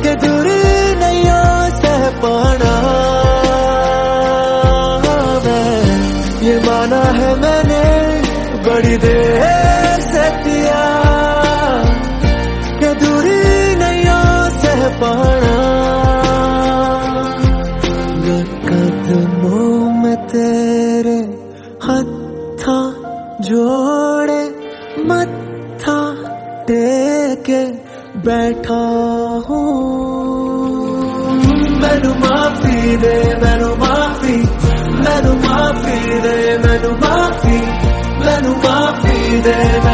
के दूरी नहीं सह पाना। ये माना है मैंने बड़ी देर से किया कि दूरी नहीं सह पाना। कदमों में तेरे हत्था जोड़े मत्था टेके बैठा हूँ। मैनू माफी दे, मैनू माफी, मैनू माफी दे, मैनू माफी, मैनू माफी दे।